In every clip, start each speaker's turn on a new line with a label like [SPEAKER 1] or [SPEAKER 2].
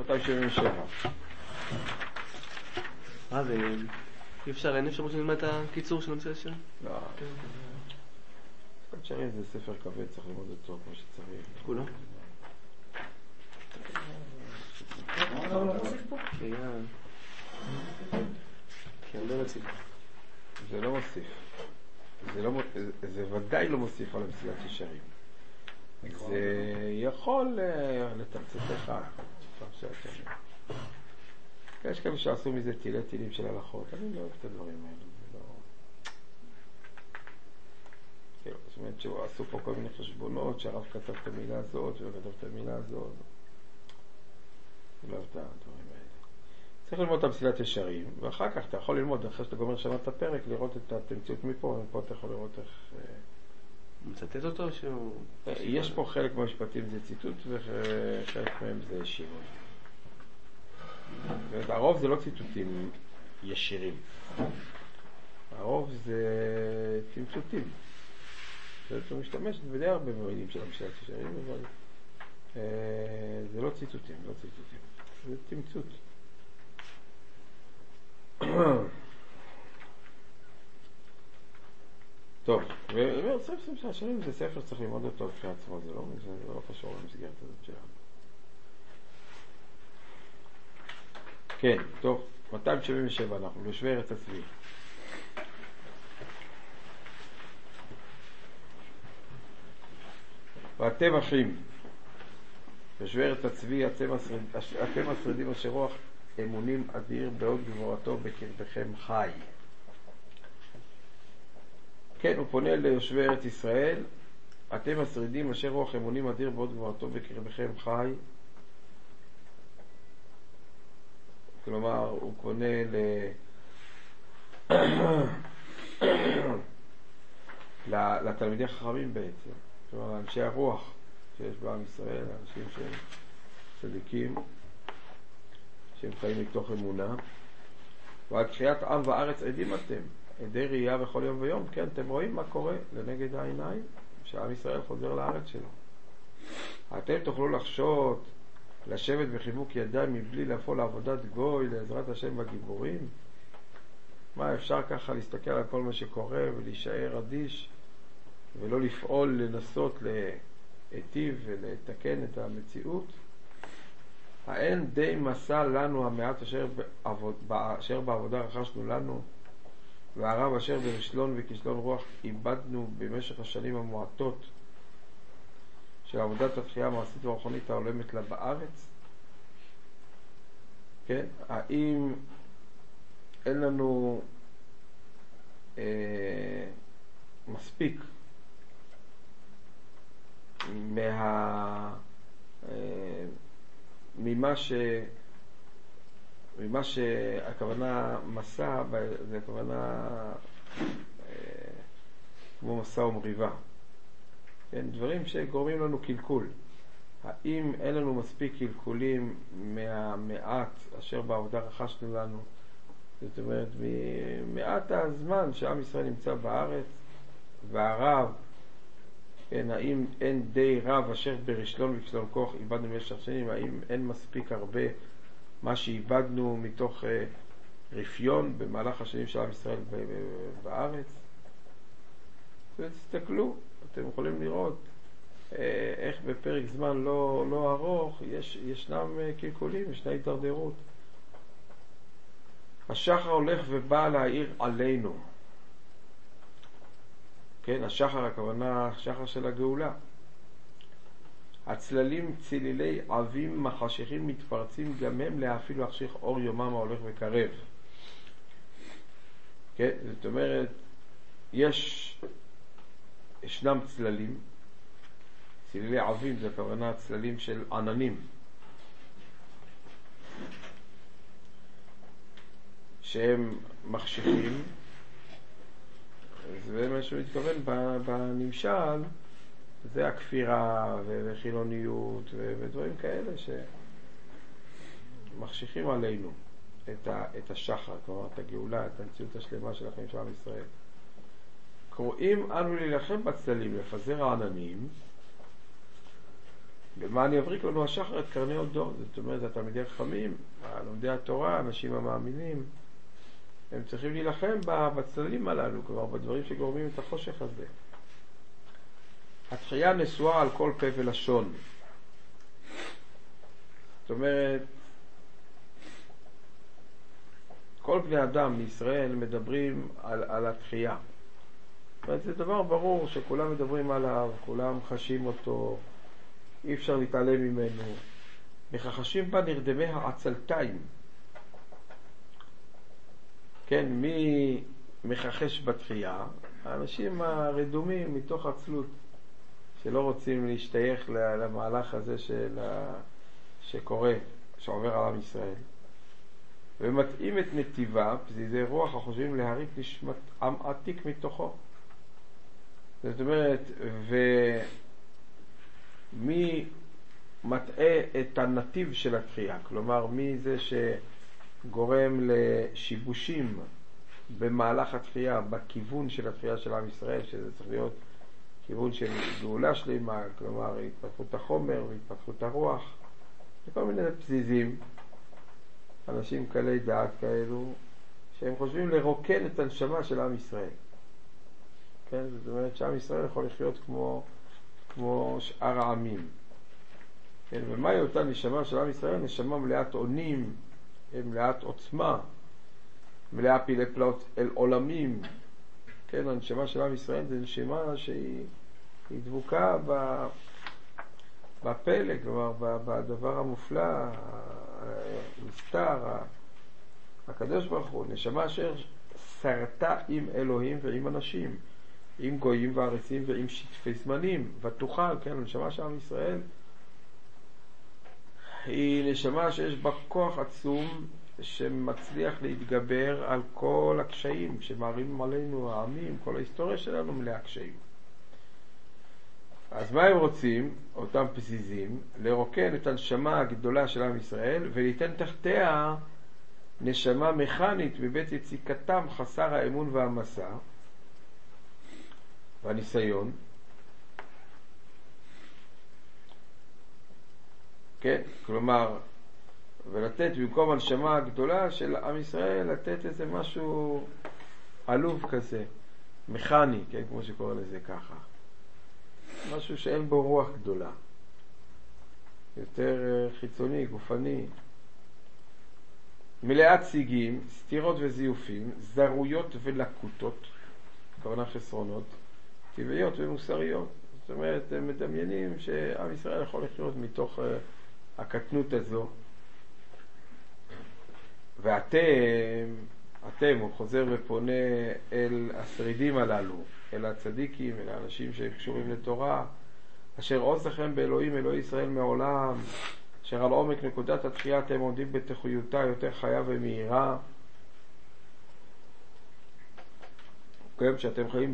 [SPEAKER 1] 277.
[SPEAKER 2] אי אפשרות שנלמד את הקיצור של נמצא השם?
[SPEAKER 1] לא. מצוות שרים זה ספר כבד, צריך ללמוד אותו כמו שצריך.
[SPEAKER 2] כולו?
[SPEAKER 1] זה לא מוסיף. זה ודאי לא מוסיף על המסילת ישרים. זה יכול לתמצת לך פרשת שרים. יש כאלה שעשו מזה תילים של הלכות. אני לא אוהב את הדברים האלו. זאת אומרת שעשו פה כל מיני חשבונות שהרב כתב את המילה הזאת וכתב את המילה הזאת. אני לא אוהב את הדברים האלה. צריך ללמוד את המסילת ישרים, ואחר כך אתה יכול ללמוד, אחרי שאתה גומר שנה את הפרק, לראות את התמציות מפה, ופה אתה יכול לראות איך...
[SPEAKER 2] מצטט אותו שהוא...
[SPEAKER 1] יש פה חלק מהמשפטים זה ציטוט, וחלק מהם זה שינוי. הרוב זה לא ציטוטים ישירים. הרוב זה תמצותים. זאת משתמשת בדי הרבה במילים של המסילת ישרים, אבל זה לא ציטוטים, זה תמצות. טוב, וספר השנים זה ספר צריך ללמוד אותו לפני עצמו, זה לא קשור למסגרת הזאת שלנו. כן, טוב, 277 אנחנו, יושבי ארץ הצבי. ואתם אחים, יושבי ארץ הצבי, אתם השרידים אשר רוח אמונים אדיר בעוד גבורתו בקרבכם חי. כן, הוא פונה ליושבי ארץ ישראל, אתם השרידים אשר רוח אמונים אדיר בעוד גבורתו בקרבכם חי. כלומר, הוא פונה לתלמידי החכמים בעצם, כלומר, לאנשי הרוח שיש בעם ישראל, אנשים שהם צדיקים, שהם חיים מתוך אמונה. ועל קריאת עם וארץ עדים אתם, עדי ראייה בכל יום ויום. כן, אתם רואים מה קורה לנגד העיניים, שעם ישראל חוזר לארץ שלו. אתם תוכלו לחשות, לשבת בחיבוק ידיים מבלי לפעול לעבודת גוי, לעזרת השם והגיבורים. מה, אפשר ככה להסתכל על כל מה שקורה ולהישאר אדיש ולא לפעול, לנסות להיטיב ולתקן את המציאות? האין די מסע לנו המעט אשר בעבודה רכשנו לנו, והרב אשר ברשלון וכישלון רוח איבדנו במשך השנים המועטות של עבודת התחייה המעשית והרוחנית העולמת לה בארץ? כן, האם אין לנו מספיק ממה שהכוונה מסע, זה הכוונה כמו מסע ומריבה, כן, דברים שגורמים לנו קלקול. האם אין לנו מספיק קלקולים מהמעט אשר בעבודה רכשנו לנו? זאת אומרת, ממעט הזמן שעם ישראל נמצא בארץ, והרב, כן, האם אין די רב אשר ברשלון וכישלון כוח איבדנו במשך שנים? האם אין מספיק הרבה מה שאיבדנו מתוך רפיון במהלך השנים של עם ישראל בארץ? תסתכלו, אתם יכולים לראות איך בפרק זמן לא ארוך ישנם קלקולים, ישנה התדרדרות. השחר הולך ובא להעיר עלינו. כן, השחר הכוונה השחר של הגאולה. הצללים צלילי עבים מחשיכים מתפרצים גם הם להפעיל להחשיך אור יומם ההולך וקרב. כן, זאת אומרת, ישנם צללים, צלילי עבים זה הכוונה צללים של עננים, שהם מחשיכים. זה מה שהוא מתכוון בנמשל, זה הכפירה וחילוניות ודברים כאלה שמחשיכים עלינו את השחר, כלומר את הגאולה, את המציאות השלמה של החיים של עם ישראל. קוראים אנו להילחם בצללים, לפזר העננים, במה אני אבריק לנו השחר את קרני הודו. זאת אומרת, התלמידי חכמים, לומדי התורה, האנשים המאמינים, הם צריכים להילחם בצללים הללו, כלומר בדברים שגורמים את החושך הזה. התחייה נשואה על כל פה ולשון. זאת אומרת, כל בני אדם בישראל מדברים על התחייה. זה דבר ברור שכולם מדברים עליו, כולם חשים אותו, אי אפשר להתעלם ממנו. מחששים בה נרדמי העצלתיים. כן, מי מחשש בתחייה? האנשים הרדומים מתוך עצלות, שלא רוצים להשתייך למהלך הזה שקורה, שעובר על עם ישראל. ומתאים את נתיבה, פזיזי רוח החושבים להריק נשמת עם עתיק מתוכו. זאת אומרת, ומי מטעה את הנתיב של התחייה, כלומר מי זה שגורם לשיבושים במהלך התחייה, בכיוון של התחייה של עם ישראל, שזה צריך להיות כיוון של גאולה שלמה, כלומר התפתחות החומר והתפתחות הרוח, וכל מיני פזיזים, אנשים קלי דעת כאלו, שהם חושבים לרוקן את הנשמה של עם ישראל. כן? זאת אומרת שעם ישראל יכול לחיות כמו שאר העמים. כן? ומה היא אותה נשמה של עם ישראל? נשמה מלאת עונים, מלאת עוצמה, מלאה פילי פלאות אל עולמים. כן? הנשמה של עם ישראל זה נשמה שהיא דבוקה בפלא, כלומר בדבר המופלא, המסתר, הקדוש ברוך הוא, נשמה אשר שרתה עם אלוהים ועם אנשים, עם גויים וארצים ועם שטפי זמנים, ותוכל, כן, הנשמה של עם ישראל היא נשמה שיש בה כוח עצום שמצליח להתגבר על כל הקשיים שמערים עלינו העמים, כל ההיסטוריה שלנו מלאה קשיים. אז מה הם רוצים, אותם פזיזים? לרוקן את הנשמה הגדולה של עם ישראל וליתן תחתיה נשמה מכנית בבית יציקתם חסר האמון והמסע והניסיון. כן, כלומר, ולתת במקום הנשמה הגדולה של עם ישראל, לתת איזה משהו עלוב כזה, מכני, כן, כמו שקורא לזה ככה. משהו שאין בו רוח גדולה, יותר חיצוני, גופני, מלאת סיגים, סתירות וזיופים, זרויות ולקוטות, כוונה חסרונות, טבעיות ומוסריות. זאת אומרת, הם מדמיינים שעם ישראל יכול לחיות מתוך הקטנות הזו. ואתם, הוא חוזר ופונה אל השרידים הללו, אל הצדיקים, אל האנשים שקשורים לתורה, אשר עוז לכם באלוהים, אלוהי ישראל מעולם, אשר על עומק נקודת התחייה אתם עומדים בתחויותה יותר חיה ומהירה. כן, שאתם חיים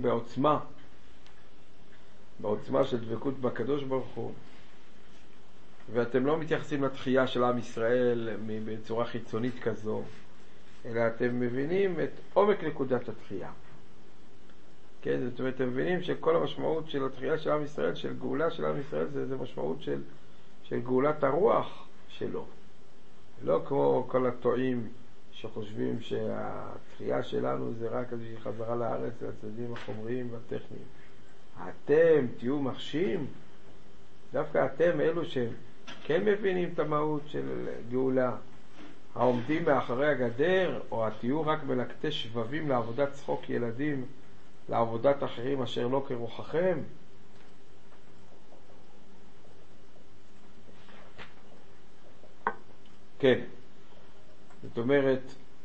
[SPEAKER 1] בעוצמה של דבקות בקדוש ברוך הוא, ואתם לא מתייחסים לתחייה של עם ישראל בצורה חיצונית כזו, אלא אתם מבינים את עומק נקודת התחייה. כן, זאת אומרת, אתם מבינים שכל המשמעות של התחייה של עם ישראל, של גאולה של עם ישראל, זה משמעות של גאולת הרוח שלו. לא כמו כל הטועים שחושבים שהתחייה שלנו זה רק איזושהי חזרה לארץ לצדדים החומריים והטכניים. אתם תהיו מחשים, דווקא אתם אלו שכן מבינים את המהות של גאולה, העומדים מאחורי הגדר, או תהיו רק מלקטי שבבים לעבודת צחוק ילדים, לעבודת אחרים אשר לא כרוחכם. כן, זאת אומרת,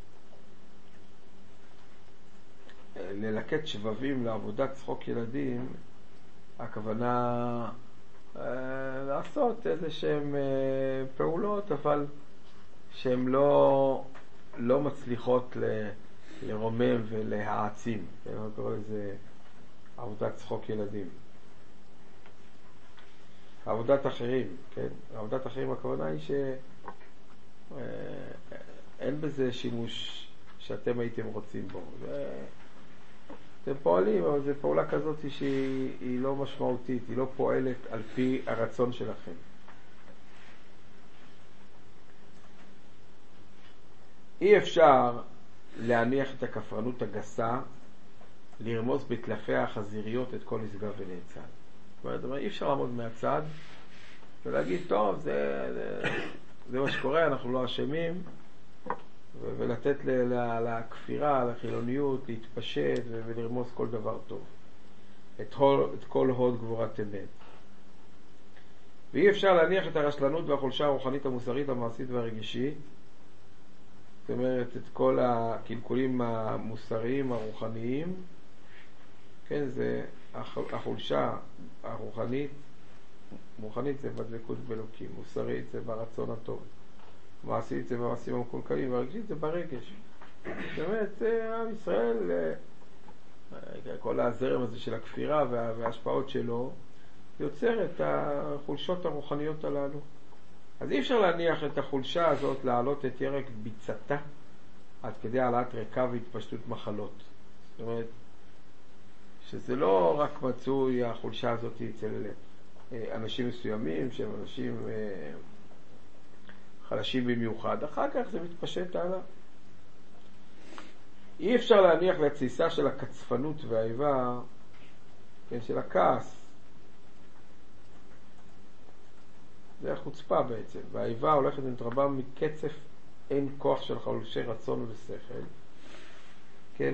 [SPEAKER 1] ללקט שבבים לעבודת צחוק ילדים, הכוונה לעשות איזה שהם פעולות, אבל שהן לא מצליחות לרומם ולהעצים. אני קורא לזה עבודת צחוק ילדים. עבודת אחרים, כן? עבודת אחרים, הכוונה היא שאין בזה שימוש שאתם הייתם רוצים בו. אתם פועלים, אבל זו פעולה כזאת שהיא לא משמעותית, היא לא פועלת על פי הרצון שלכם. אי אפשר להניח את הכפרנות הגסה, לרמוס בטלפיה החזיריות את כל נשגב ונאצל. זאת אומרת, אי אפשר לעמוד מהצד ולהגיד, טוב, זה מה שקורה, אנחנו לא אשמים, ולתת לכפירה, לחילוניות, להתפשט ולרמוס כל דבר טוב. את כל הוד גבורת אמת. ואי אפשר להניח את הרשלנות והחולשה הרוחנית, המוסרית, המעשית והרגישית. זאת אומרת, את כל הקלקולים המוסריים, הרוחניים. כן, זה החולשה הרוחנית. רוחנית זה בדבקות באלוקים. מוסרית זה ברצון הטוב. מעשית זה במעשים המקולקלים, והרגשית זה ברגש. זאת אומרת, עם ישראל, כל הזרם הזה של הכפירה וההשפעות שלו, יוצר את החולשות הרוחניות הללו. אז אי אפשר להניח את החולשה הזאת להעלות את ירק ביצתה עד כדי העלאת ריקה והתפשטות מחלות. זאת אומרת, שזה לא רק מצוי החולשה הזאת אצל אנשים מסוימים, שהם אנשים חלשים במיוחד. אחר כך זה מתפשט הלאה. אי אפשר להניח לתסיסה של הקצפנות והאיבה, כן, של הכעס. זה החוצפה בעצם. והאיבה הולכת ומתרבה מקצף אין כוח של חלושי רצון ושכל. כן,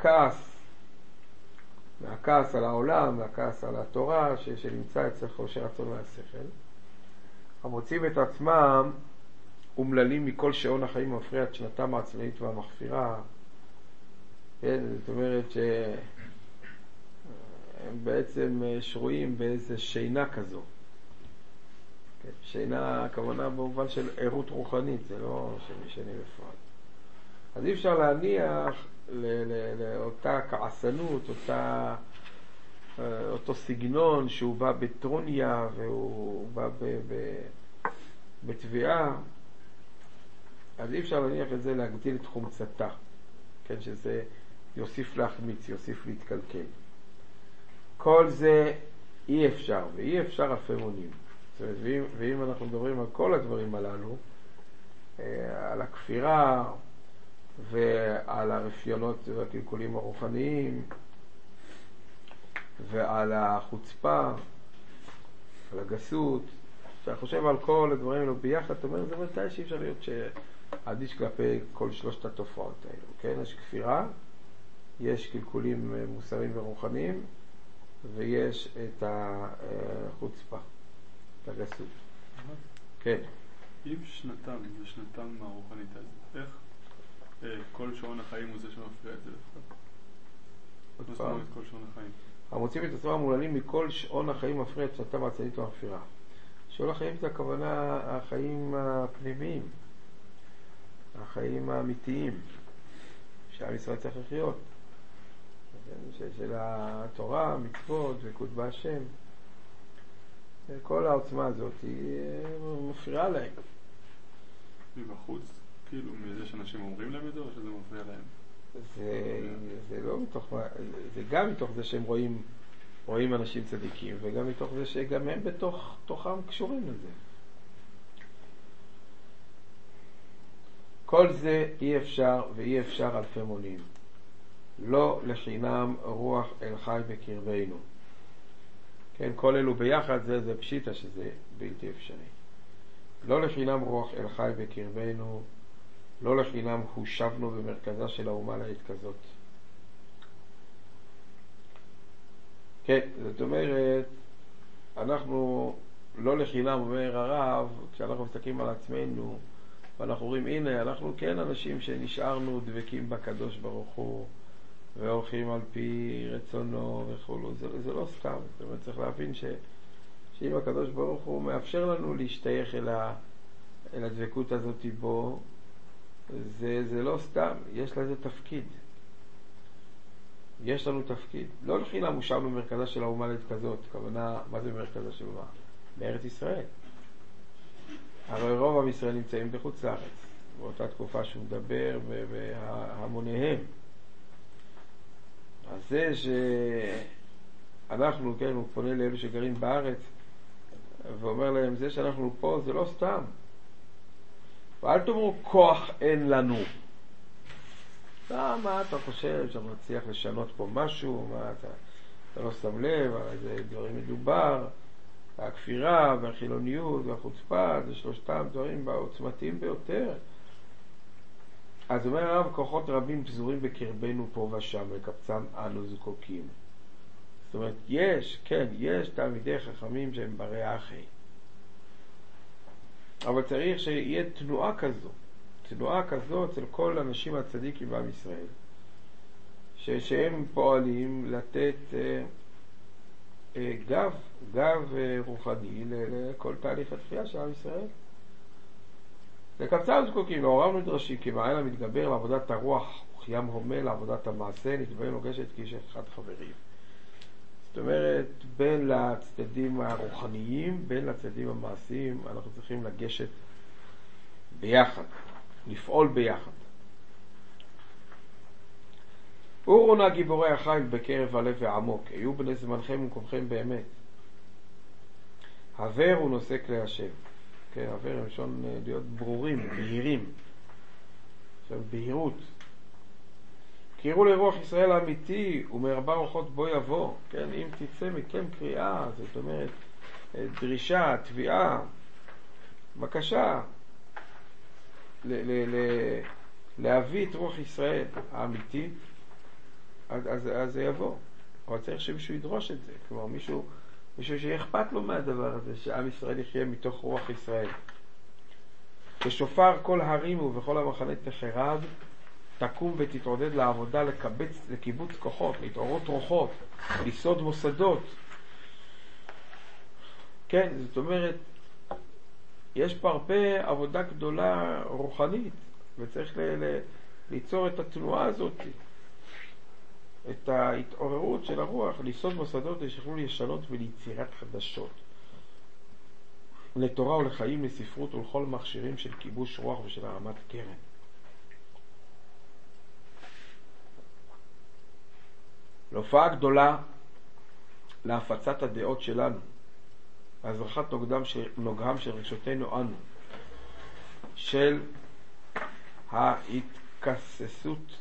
[SPEAKER 1] מהכעס על העולם, מהכעס על התורה, שנמצא אצל חלושי רצון והשכל. המוצאים את עצמם אומללים מכל שעון החיים המפריע את שנתם העצמאית והמחפירה. כן, זאת אומרת שהם בעצם שרויים באיזה שינה כזו. כן, שינה הכוונה במובן של עירות רוחנית, זה לא שמשנה בפועל. אז אי אפשר להניח לאותה כעסנות, אותו סגנון שהוא בא בטרוניה והוא בא בתביעה, אז אי אפשר להניח את זה להגדיל את חומצתה, כן, שזה יוסיף להחמיץ, יוסיף להתקלקל. כל זה אי אפשר, ואי אפשר אלפי מונים. זאת אומרת, ואם אנחנו מדברים על כל הדברים הללו, על הכפירה ועל הרפיונות והקלקולים הרוחניים ועל החוצפה, על הגסות, כשאתה חושב על כל הדברים האלו ביחד, אתה אומר, זה מתי שאי אפשר להיות אדיש כלפי כל שלושת התופעות האלו, כן? יש כפירה, יש קלקולים מוסריים ורוחניים, ויש את החוצפה, את הגסות. כן.
[SPEAKER 3] אם שנתם זה שנתם הרוחנית, אז איך כל שעון החיים הוא זה שמפריע את זה לפחות? מה זאת אומרת כל שעון החיים?
[SPEAKER 1] המוצאים את עצמם המוללים מכל שעון החיים מפריע את שנתם העצמאית והמפרירה. שעון החיים זה הכוונה החיים הפנימיים, החיים האמיתיים שעם ישראל צריך לחיות, של התורה, מצוות וקוד בהשם. כל העוצמה הזאת היא מפריעה להם.
[SPEAKER 3] מבחוץ? כאילו מזה שאנשים אומרים להם את זה או שזה מפריע להם?
[SPEAKER 1] זה לא מתוך, זה גם מתוך זה שהם רואים אנשים צדיקים, וגם מתוך זה שגם הם בתוכם קשורים לזה. כל זה אי אפשר ואי אפשר אלפי מונים. לא לחינם רוח אל חי בקרבנו. כן, כל אלו ביחד זה פשיטה שזה בלתי אפשרי. לא לחינם רוח אל חי בקרבנו, לא לחינם הושבנו במרכזה של האומה לעת כזאת. כן, זאת אומרת, אנחנו לא לחינם, אומר הרב, כשאנחנו מסתכלים על עצמנו, ואנחנו רואים, הנה, אנחנו כן אנשים שנשארנו דבקים בקדוש ברוך הוא, והולכים על פי רצונו וכו'. זה לא סתם. זאת אומרת, צריך להבין שאם הקדוש ברוך הוא מאפשר לנו להשתייך אל הדבקות הזאת בו, זה לא סתם. יש לזה תפקיד. יש לנו תפקיד. לא לחינם הושבנו במרכזה של האומה לעת כזאת. כוונה, מה זה במרכזה של האומה? בארץ ישראל. הרי רוב עם ישראל נמצאים בחוץ לארץ, באותה תקופה שהוא מדבר בהמוניהם. אז זה שאנחנו, כן, הוא פונה לאלו שגרים בארץ ואומר להם, זה שאנחנו פה זה לא סתם. ואל תאמרו כוח אין לנו. מה אתה חושב שאתה מצליח לשנות פה משהו? מה אתה לא שם לב, על איזה דברים מדובר? הכפירה והחילוניות והחוצפה, זה שלושתם דברים העוצמתיים ביותר. אז אומר הרב, כוחות רבים פזורים בקרבנו פה ושם, לקבצם אנו זקוקים. זאת אומרת, יש תלמידי חכמים שהם ברי אחי. אבל צריך שיהיה תנועה כזו אצל כל אנשים הצדיקים בעם ישראל, שהם פועלים לתת גב רוחני לכל תהליך התחייה של עם ישראל. לקבצם זקוקים, לעורם נדרשים, כי מעיין המתגבר לעבודת הרוח, וכיים הומה לעבודת המעשה, נתבהר נוגשת כאיש אחד חברים. זאת אומרת, בין לצדדים הרוחניים, בין לצדדים המעשיים, אנחנו צריכים לגשת ביחד, לפעול ביחד. אורו נא גיבורי החיל בקרב הלב ועמוק, היו בני זמנכם ומקומכם באמת. הבר הוא נושא כלי השם. כן, הבר הם ראשון להיות ברורים, בהירים. עכשיו, בהירות. קראו לרוח ישראל האמיתי ומרבה רוחות בו יבוא. כן, אם תצא מכם קריאה, זאת אומרת, דרישה, תביעה, בקשה, להביא את רוח ישראל האמיתית, אז זה יבוא. אבל צריך שמישהו ידרוש את זה. כלומר, מישהו שיהיה אכפת לו מהדבר הזה, שעם ישראל יחיה מתוך רוח ישראל. כשופר כל הרים ובכל המחנה תחרב, תקום ותתעודד לעבודה, לקיבוץ כוחות, להתעוררות רוחות, לסוד מוסדות. כן, זאת אומרת, יש פה הרבה עבודה גדולה רוחנית, וצריך ליצור את התנועה הזאת, את ההתעוררות של הרוח, לסוד מוסדות שיוכלו לשנות וליצירת חדשות. לתורה ולחיים, לספרות ולכל מכשירים של כיבוש רוח ושל הרמת קרן. להופעה גדולה להפצת הדעות שלנו, להזרחת נוגהם של רגשותינו אנו, של ההתכססות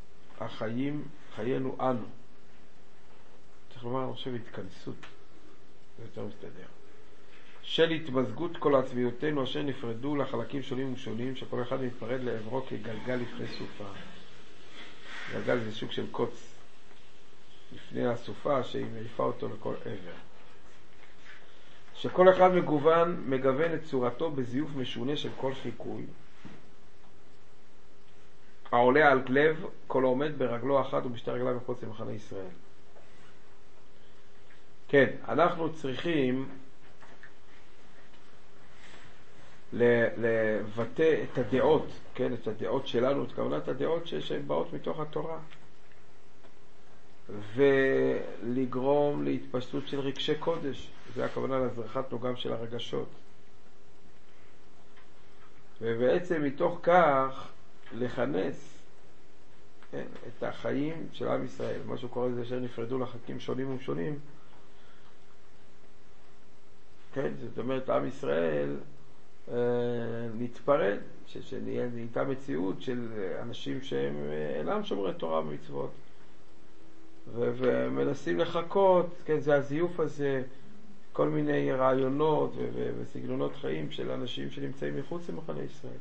[SPEAKER 1] חיינו אנו. צריך לומר, אני חושב, התכנסות, זה יותר מסתדר. של התמזגות כל עצמיותינו אשר נפרדו לחלקים שונים ושונים, שכל אחד מתפרד לעברו כגלגל לפני סופה. גלגל זה סוג של קוץ לפני הסופה שהיא מעיפה אותו לכל עבר. שכל אחד מגוון את צורתו בזיוף משונה של כל חיקוי, העולה על לב כל העומד ברגלו אחת ובשתי רגליו מחוץ למחנה ישראל. כן, אנחנו צריכים לבטא את הדעות, כן, את הדעות שלנו, את כוונת הדעות שהן באות מתוך התורה, ולגרום להתפשטות של רגשי קודש. זה הכוונה להזרחת נוגם של הרגשות, ובעצם מתוך כך לכנס, כן, את החיים של עם ישראל. מה שהוא קורא לזה אשר נפרדו לחלקים שונים ומשונים, כן, זאת אומרת עם ישראל נתפרד, שנהייתה מציאות של אנשים שהם אינם שומרי תורה ומצוות ומנסים לחכות, כן, זה הזיוף הזה, כל מיני רעיונות וסגנונות חיים של אנשים שנמצאים מחוץ למחנה ישראל.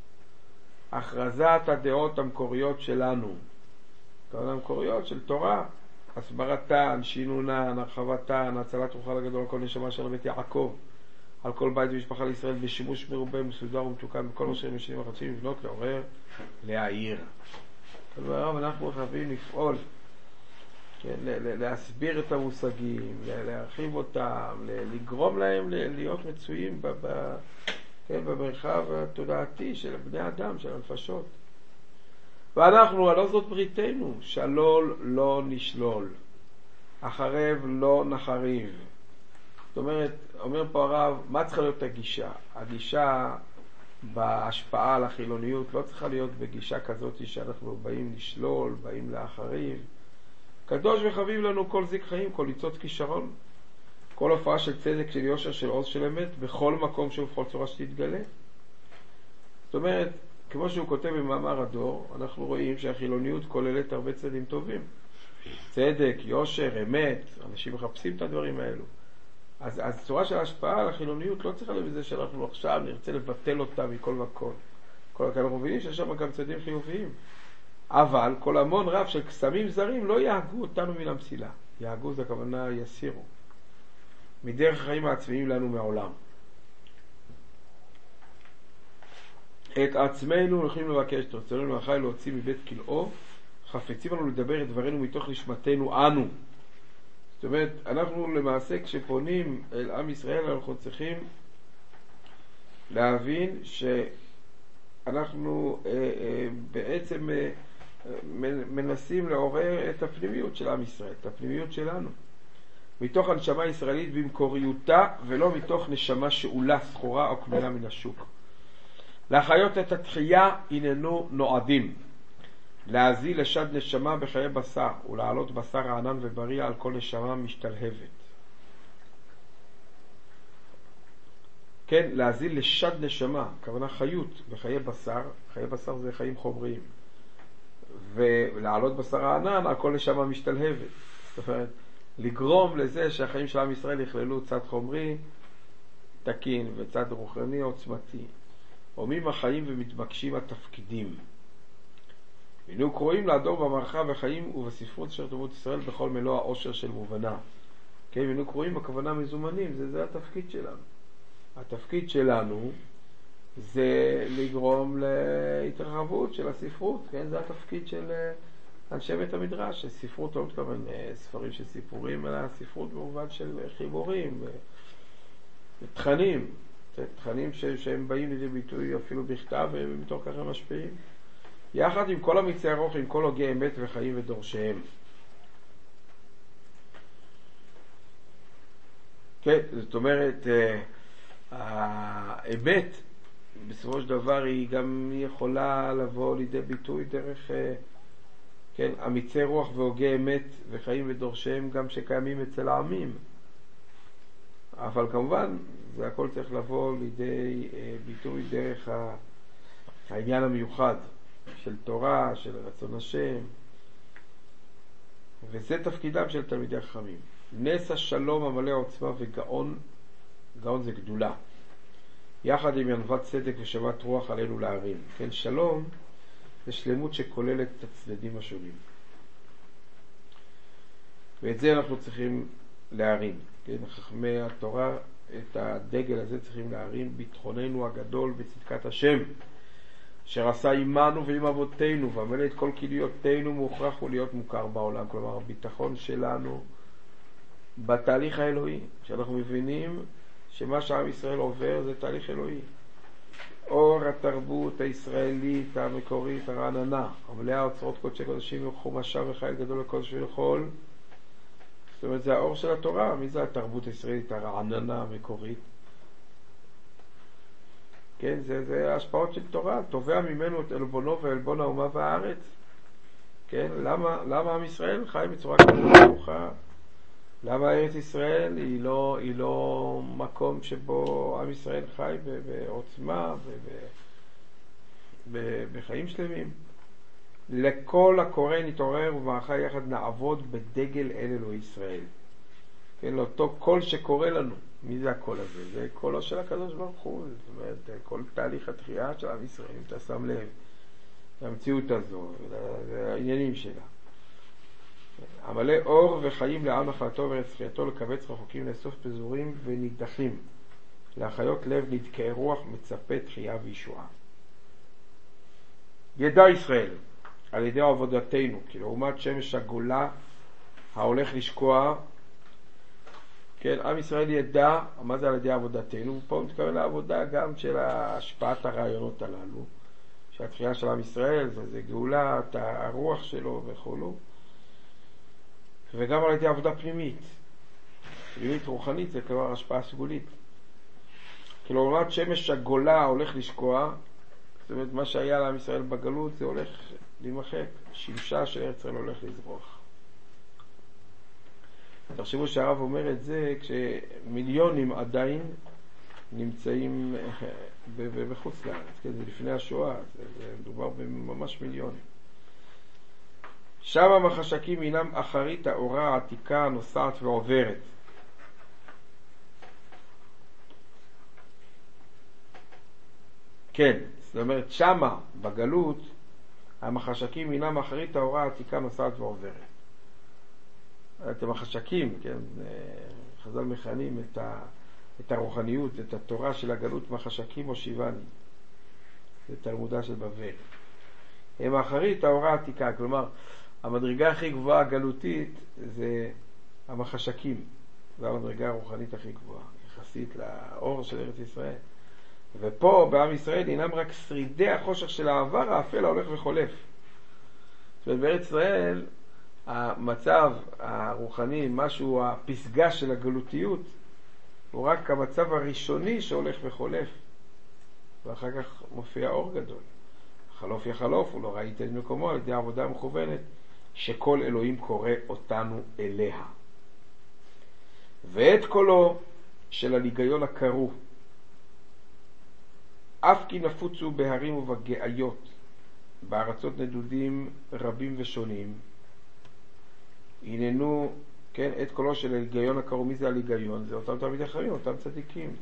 [SPEAKER 1] הכרזת הדעות המקוריות שלנו, כל המקוריות של תורה, הסברתן, שינונן, הרחבתן, הצלת רוחה לגדול על כל נשמה של בית יעקב, על כל בית ומשפחה לישראל, בשימוש מרובה, מסודר ומתוקן, בכל מה שהם משנים הרצים לבנות, לעורר, להעיר. כלומר, אנחנו חייבים לפעול, כן, להסביר את המושגים, להרחיב אותם, לגרום להם להיות מצויים כן, במרחב התודעתי של בני אדם, של הנפשות. ואנחנו, הלא זאת בריתנו, שלל לא נשלול, החרב לא נחריב. זאת אומרת, אומר פה הרב, מה צריכה להיות הגישה? הגישה בהשפעה על החילוניות לא צריכה להיות בגישה כזאת שאנחנו באים לשלול, באים להחריב. קדוש וחביב לנו כל זיק חיים, כל ניצוץ כישרון, כל הופעה של צדק, של יושר, של עוז, של אמת, בכל מקום שבכל צורה שתתגלה. זאת אומרת, כמו שהוא כותב במאמר הדור, אנחנו רואים שהחילוניות כוללת הרבה צדדים טובים. צדק, יושר, אמת, אנשים מחפשים את הדברים האלו. אז צורה של ההשפעה על החילוניות לא צריכה להיות בזה שאנחנו עכשיו נרצה לבטל אותה מכל וכל. אנחנו מבינים שיש שם גם צדדים חיוביים. אבל כל המון רב של קסמים זרים לא יהגו אותנו מן המסילה. יהגו זה הכוונה יסירו. מדרך החיים העצמיים לנו מעולם. את עצמנו הולכים לבקש, תרצוננו החי להוציא מבית כלאו, חפצים לנו לדבר את דברנו מתוך נשמתנו אנו. זאת אומרת, אנחנו למעשה כשפונים אל עם ישראל אנחנו צריכים להבין שאנחנו בעצם מנסים לעורר את הפנימיות של עם ישראל, את הפנימיות שלנו. מתוך הנשמה הישראלית במקוריותה ולא מתוך נשמה שאולה, סחורה או קנייה מן השוק. להחיות את התחייה הננו נועדים. להזיל לשד נשמה בחיי בשר ולהעלות בשר רענן ובריא על כל נשמה משתלהבת. כן, להזיל לשד נשמה, כוונה חיות בחיי בשר, חיי בשר זה חיים חומריים. ולהעלות בשר רענן על כל נשמה משתלהבת. זאת אומרת, לגרום לזה שהחיים של עם ישראל יכללו צד חומרי תקין וצד רוחני עוצמתי. עומים החיים ומתבקשים התפקידים. היינו קרואים לעדור במרחב החיים ובספרות של תרבות ישראל בכל מלוא העושר של מובנה. כן, היינו קרואים בכוונה מזומנים, זה התפקיד שלנו. התפקיד שלנו זה לגרום להתרחבות של הספרות, כן, זה התפקיד של אנשי בית המדרש. ספרות לא מתכוון ספרים של סיפורים, אלא ספרות במובן של חיבורים, תכנים. תכנים שהם באים לידי ביטוי אפילו בכתב ומתוך כך הם משפיעים. יחד עם כל המיצי הרוח, עם כל הוגי אמת וחיים ודורשיהם. כן, זאת אומרת, האמת בסופו של דבר היא גם יכולה לבוא לידי ביטוי דרך כן, המיצי רוח והוגי אמת וחיים ודורשיהם גם שקיימים אצל העמים. אבל כמובן זה הכל צריך לבוא לידי ביטוי דרך העניין המיוחד של תורה, של רצון השם, וזה תפקידם של תלמידי החכמים. נס השלום המלא עוצמה וגאון, גאון זה גדולה, יחד עם ענוות צדק ושבת רוח עלינו להרים. כן, שלום זה שלמות שכוללת את הצדדים השונים, ואת זה אנחנו צריכים להרים. כן, חכמי התורה את הדגל הזה צריכים להרים, ביטחוננו הגדול בצדקת השם אשר עשה עמנו ועם אבותינו ומלא את כל כליותינו מוכרח הוא להיות מוכר בעולם. כלומר הביטחון שלנו בתהליך האלוהי, שאנחנו מבינים שמה שעם ישראל עובר זה תהליך אלוהי. אור התרבות הישראלית המקורית הרעננה המלאה אוצרות קודשי קודשים וחומשה וחיל גדול לקודש ולכל, זאת אומרת זה האור של התורה. מי זה התרבות הישראלית הרעננה המקורית? כן, זה ההשפעות של תורה. תובע ממנו את אלבונו ואלבון האומה והארץ. כן, למה עם ישראל חי בצורה כזאת נוחה? למה ארץ ישראל היא לא מקום שבו עם ישראל חי בעוצמה בחיים שלמים? לכל הקורא נתעורר ובמערכה יחד נעבוד בדגל אל אלוהי ישראל. כן, לאותו קול שקורא לנו. מי זה הקול הזה? זה קולו של הקדוש ברוך הוא. זאת אומרת, כל תהליך התחייה של עם ישראל, אם אתה שם לב למציאות הזו, העניינים שלה. המלא אור וחיים לעם נחלתו וארץ זכייתו, לקבץ רחוקים לאסוף פזורים ונידחים, להחיות לב נדכאי רוח מצפה תחייה וישועה. ידע ישראל על ידי עבודתנו, כי לעומת שמש הגולה ההולך לשקוע, כן, עם ישראל ידע מה זה על ידי עבודתנו. פה מתכוון לעבודה גם של השפעת הרעיונות הללו, שהתחייה של עם ישראל זה גאולה, הרוח שלו וכולו, וגם על ידי עבודה פנימית רוחנית, זה כלומר השפעה סגולית. כי לעומת שמש הגולה הולך לשקוע, זאת אומרת מה שהיה לעם ישראל בגלות זה הולך להימחק, שמשה של ארץ ישראל הולך לזרוח. תחשבו שהרב אומר את זה כשמיליונים עדיין נמצאים בחוץ לארץ, כן? זה לפני השואה, זה מדובר בממש מיליונים. שם המחשקים הינם אחרית האורה העתיקה נוסעת ועוברת. כן, זאת אומרת, שמה בגלות המחשקים הינם אחרית האורה העתיקה נוסעת ועוברת. את המחשקים, כן, חז"ל מכנים את הרוחניות, את התורה של הגלות מחשקים או שיבני. זה תלמודה של בבל. הם אחרית האורה העתיקה, כלומר, המדרגה הכי גבוהה הגלותית זה המחשקים, זה המדרגה הרוחנית הכי גבוהה, יחסית לאור של ארץ ישראל. ופה בעם ישראל אינם רק שרידי החושך של העבר האפל ההולך וחולף. זאת אומרת, בארץ ישראל המצב הרוחני, משהו הפסגה של הגלותיות, הוא רק המצב הראשוני שהולך וחולף, ואחר כך מופיע אור גדול. חלוף יחלוף, ולא ראית את מקומו על ידי העבודה המכוונת שכל אלוהים קורא אותנו אליה. ואת קולו של הליגיון הקרוא, אף כי נפוצו בהרים ובגאיות, בארצות נדודים רבים ושונים, הננו, כן, את קולו של הליגיון הקרוא. מי זה הליגיון? זה אותם תלמידי חכמים, אותם צדיקים.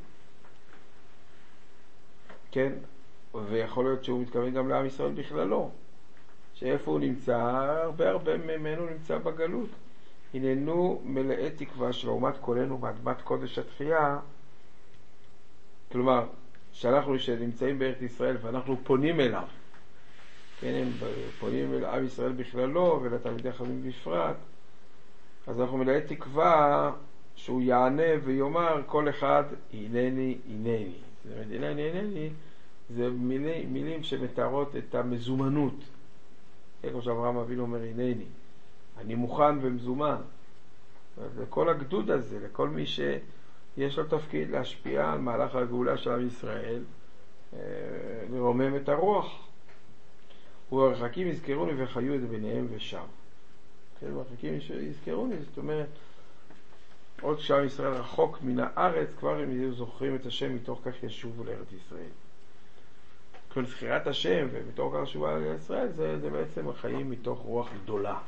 [SPEAKER 1] כן, ויכול להיות שהוא מתכוון גם לעם ישראל בכללו, שאיפה הוא נמצא? הרבה ממנו נמצא בגלות. הננו מלאי תקווה שלעומת קולנו באדמת קודש התחייה, כלומר, שאנחנו נמצאים בארץ ישראל ואנחנו פונים אליו, כן, הם פונים אל עם ישראל בכללו ולתלמידי חכמים בפרט, אז אנחנו מלאי תקווה שהוא יענה ויאמר כל אחד הנני הנני. זאת אומרת, הנני הנני זה מילים שמתארות את המזומנות. כמו שאברהם אבינו אומר, הנני, אני מוכן ומזומן. לכל הגדוד הזה, לכל מי שיש לו תפקיד להשפיע על מהלך הגאולה של עם ישראל, לרומם את הרוח. והרחקים יזכרוני וחיו את ביניהם ושם. כן, והרחקים יזכרוני, זאת אומרת, עוד כשעם ישראל רחוק מן הארץ, כבר הם יהיו זוכרים את השם, מתוך כך ישובו לארץ ישראל. כל זכירת השם ומתוך כך שובה לארץ ישראל, זה בעצם החיים מתוך רוח גדולה.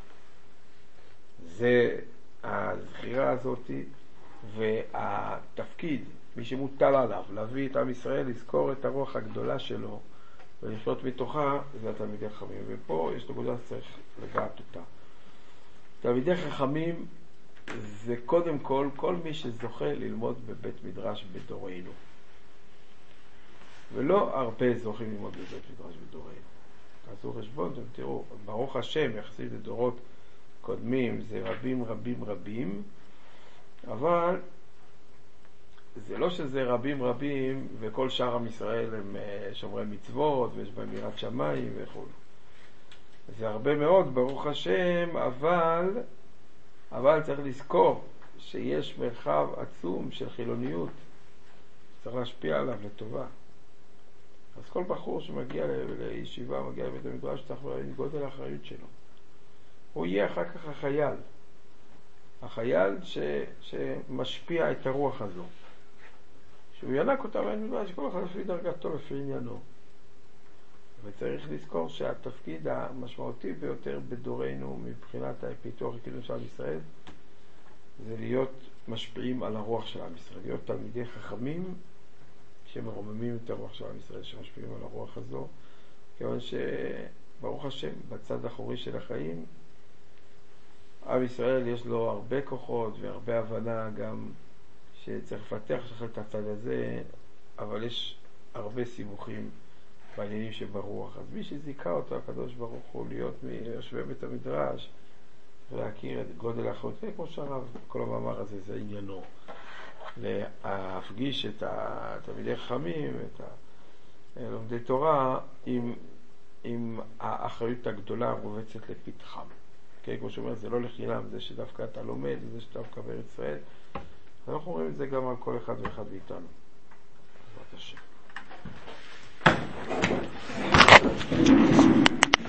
[SPEAKER 1] זה הזכירה הזאת והתפקיד, מי שמוטל עליו, להביא את עם ישראל, לזכור את הרוח הגדולה שלו ולשלוט מתוכה, זה התלמידי חכמים. ופה יש נקודה שצריך לגעת אותה. תלמידי חכמים זה קודם כל מי שזוכה ללמוד בבית מדרש בדורנו. ולא הרבה זוכים ללמוד בבית מדרש בדורנו. תעשו חשבון, אתם תראו, ברוך השם, יחסית לדורות קודמים, זה רבים, אבל זה לא שזה רבים וכל שאר עם ישראל הם שומרי מצוות ויש בהם יראת שמיים וכו'. זה הרבה מאוד, ברוך השם, אבל צריך לזכור שיש מרחב עצום של חילוניות, צריך להשפיע עליו לטובה. אז כל בחור שמגיע לישיבה, מגיע לבית המדרש, צריך להבין גודל האחריות שלו. הוא יהיה אחר כך החייל שמשפיע את הרוח הזו. שהוא ינק אותה בית מדרש, כל אחד לפי דרגתו, לפי עניינו. וצריך לזכור שהתפקיד המשמעותי ביותר בדורנו מבחינת פיתוח הקידום של עם ישראל זה להיות משפיעים על הרוח של עם ישראל, להיות תלמידי חכמים שמרוממים את הרוח של עם ישראל, שמשפיעים על הרוח הזו, כיוון שברוך השם בצד האחורי של החיים עם ישראל יש לו הרבה כוחות והרבה הבנה גם שצריך לפתח את הצד הזה, אבל יש הרבה סיבוכים בעניינים שברוח. אז מי שזיכה אותו הקדוש ברוך הוא להיות מיושבי בית המדרש ולהכיר את גודל האחריות, כמו שהרב כל המאמר הזה זה עניינו, להפגיש את התלמידי חכמים, את לומדי תורה עם האחריות הגדולה הרובצת לפתחם. כן, כמו שאומר, זה לא לחינם, זה שדווקא אתה לומד, זה שדווקא בארץ ישראל. אנחנו רואים את זה גם על כל אחד ואחד מאיתנו. בעזרת השם.